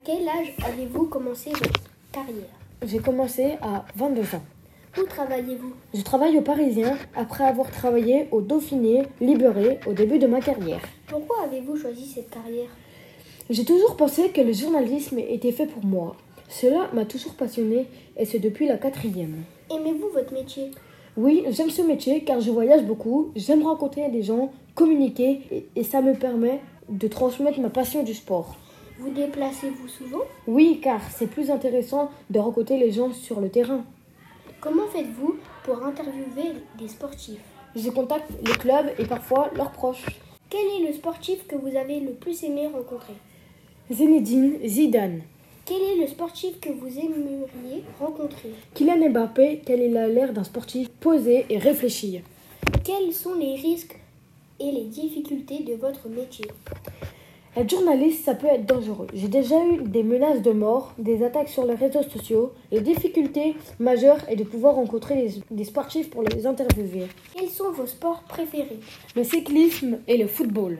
Quel âge avez-vous commencé votre carrière? J'ai commencé à 22 ans. Où travaillez-vous? Je travaille au Parisien après avoir travaillé au Dauphiné, Libéré au début de ma carrière. Pourquoi avez-vous choisi cette carrière? J'ai toujours pensé que le journalisme était fait pour moi. Cela m'a toujours passionné et c'est depuis la 4e. Aimez-vous votre métier? Oui, j'aime ce métier car je voyage beaucoup, j'aime rencontrer des gens, communiquer et ça me permet de transmettre ma passion du sport. Vous déplacez-vous souvent? Oui, car c'est plus intéressant de rencontrer les gens sur le terrain. Comment faites-vous pour interviewer des sportifs? Je contacte les clubs et parfois leurs proches. Quel est le sportif que vous avez le plus aimé rencontrer? Zinedine Zidane. Quel est le sportif que vous aimeriez rencontrer? Kylian Mbappé, car il a l'air d'un sportif posé et réfléchi. Quels sont les risques et les difficultés de votre métier? Être journaliste, ça peut être dangereux. J'ai déjà eu des menaces de mort, des attaques sur les réseaux sociaux. Les difficultés majeures est de pouvoir rencontrer des sportifs pour les interviewer. Quels sont vos sports préférés? Le cyclisme et le football.